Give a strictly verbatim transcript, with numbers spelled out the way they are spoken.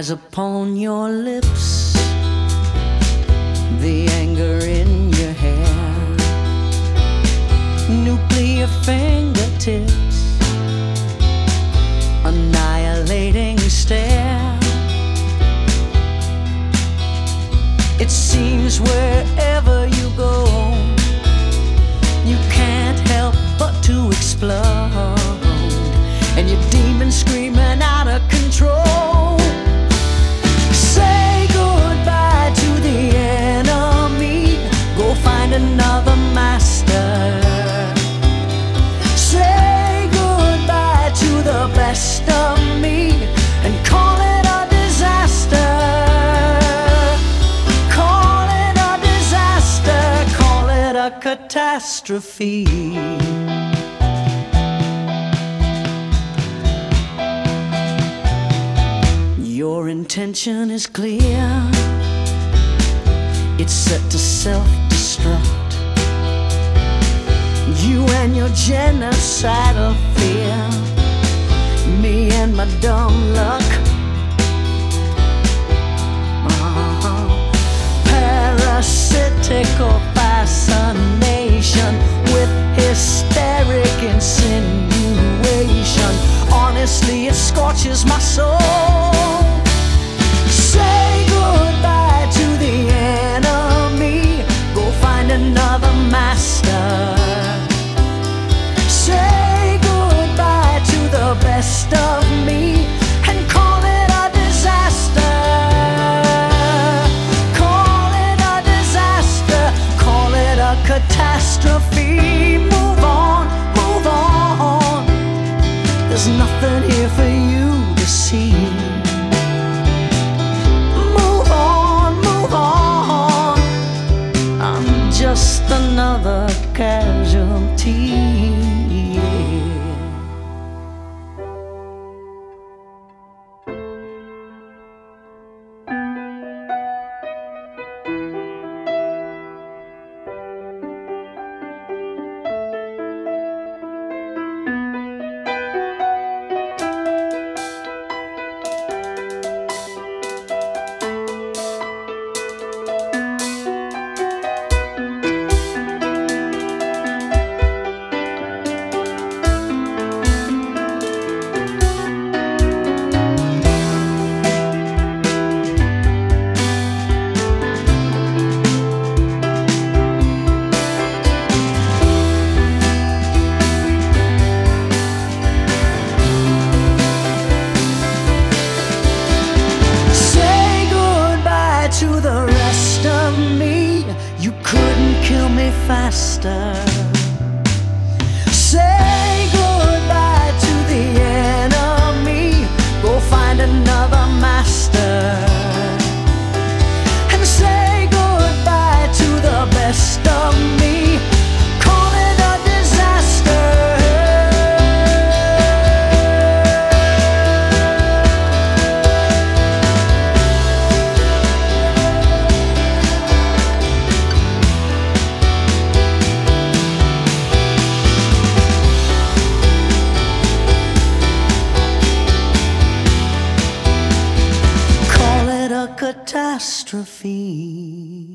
lies upon your lips, the anger in your hair, nuclear fingertips, annihilating stare. It seems wherever you go, you can't help but to explode, and your demons screaming out of control. Say goodbye to the enemy, go find another master. Say goodbye to the best of me and call it a disaster. Call it a disaster, call it a catastrophe. Your intention is clear, it's set to self-destruct. You and your genocidal fear, me and my dumb luck. uh-huh. Parasitical fascination with hysteric insinuation. Honestly, it scorches my soul. Say goodbye to the enemy, go find another master. Say goodbye to the best of me and call it a disaster. Call it a disaster, call it a catastrophe. Move on, move on, there's nothing here for you to see. Just another casualty. To the rest of me, you couldn't kill me faster. Say goodbye to the enemy, go find another master. And say goodbye to the best of me, call it a disaster. Catastrophe.